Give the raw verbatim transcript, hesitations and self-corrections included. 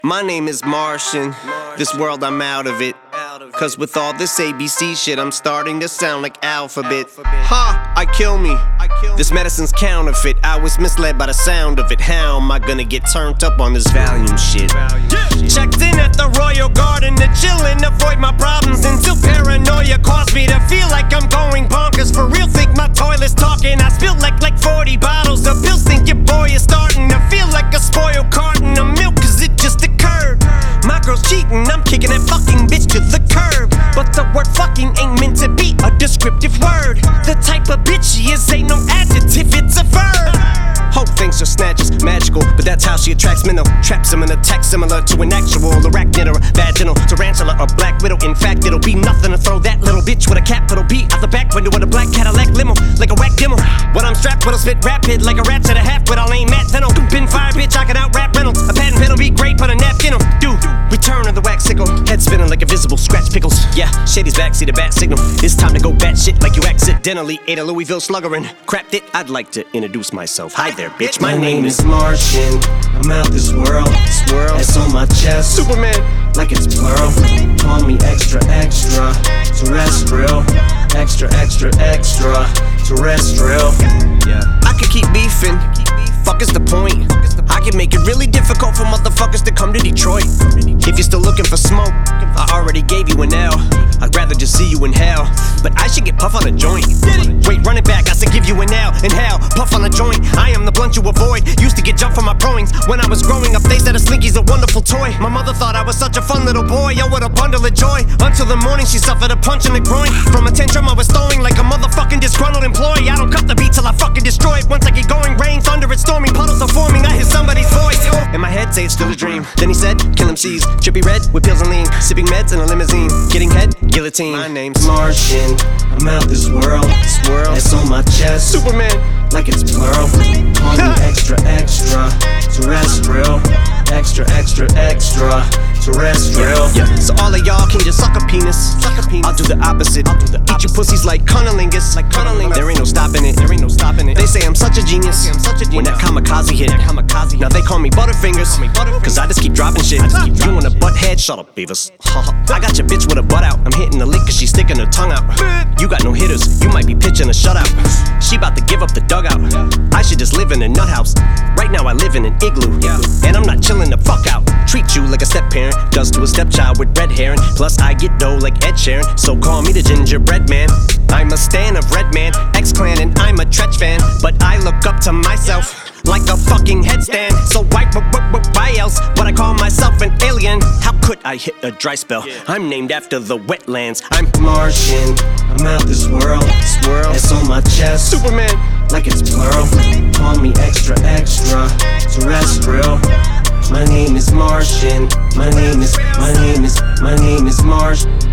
My name is Martian. This world, I'm out of it. Cause with all this A B C shit, I'm starting to sound like alphabet. Ha! I kill me. This medicine's counterfeit. I was misled by the sound of it. How am I gonna get turned up on this Valium shit? Checked in at the Royal Garden to chill and avoid my problems until paranoia caused me to feel like I'm going bonkers. For real, think my toilet's talking. I spilled like like forty bottles of pills. Think your boy is starting to feel like a spoiled carton of milk, cause it just occurred. My girl's cheating, I'm kicking that fucking bitch to the curb. But the word fucking ain't meant to be a descriptive word. The type of bitch she is ain't no adjective, it's a verb. Hope thinks her snatch is magical, but that's how she attracts men. Traps him in a text similar to an actual arachnid or a vaginal tarantula or black widow. In fact, it'll be nothing to throw that little bitch with a capital B out the back window of a black Cadillac limo, like a whack demo. When I'm strapped, what'll spit rapid like a rat to the half, but I'll aim at then I'll been fire, bitch. I can out rap Reynolds. A patent pen'll be great, put a napkin on. Dude, return of the wax sickle, head spinning like a visible scratch pickles. Yeah, Shady's back, see the bat signal. It's time to go bat shit like you accidentally ate a Louisville Slugger and crapped it. I'd like to introduce myself. Hi there, bitch. My name is Martian. I'm out this world. Swirl. S on my chest. Superman. Like it's plural. Call me extra, extra. Terrestrial. Extra, extra, extra. Terrestrial. Yeah. I could keep beefing. Fuck is the point? I can make it really difficult for motherfuckers to come to Detroit. If you're still looking for smoke, I already gave you an L. I'd rather just see you in hell, but I should get puff on a joint. Wait, run it back, I said give you an L. Inhale, puff on a joint. I am the blunt you avoid. Used to get jumped for my broings. When I was growing up, they said a slinky's a wonderful toy. My mother thought I was such a fun little boy. Yo, what a bundle of joy. Until the morning, she suffered a punch in the groin. From a tantrum I was throwing like a motherfucking disgruntled employee. I don't cut the beat till I fucking destroy it. Once I get going, rain, thunder, it's storming, puddles are forming. I hear somebody's voice in my head say it's still a dream. Then he said, kill M Cs, trippy red with pills and lean, sipping meds in a limousine, getting head, guillotine. My name's Martian. I'm out this world. Swirl. S on my chest. Superman. Like it's plural. Call me extra, extra. Terrestrial. Extra, extra, extra. Terrestrial. Yeah. So all of y'all can just suck a penis. Suck a penis. I'll do the opposite. I'll do the opposite. Eat you pussies like cunnilingus. Like cunnilingus. There ain't no stopping it. There ain't no stopping it. They say I'm such a genius. I'm such a genius. When that kamikaze hit. That kamikaze. Now they call me Butterfingers. Call me Butterfingers. Cause I just keep dropping shit. I just keep you want a butt head? Shut up, Beavis. I got your bitch with a butt out. I'm hitting the lick cause she's sticking her tongue out. You got no hitters. You might be pitching a shutout. She about to give up the dugout. I should just live in a nut house. Right now I live in an igloo. And I'm not chilling the fuck out. Treat you like a step parent does to a stepchild with red hair. And plus I get dough like Ed Sheeran. So call me the gingerbread man. I'm a stan of Redman, X-Clan, and I'm a Tretch fan. But I look up to myself like a fucking headstand. So why, why else would I call myself an alien? How could I hit a dry spell? I'm named after the wetlands. I'm Martian. I'm out this world. Swirl. S on my chest. Superman. Like it's plural. Call me extra, extra. Terrestrial. My name is Martian. My name is, my name is, my name is Martian.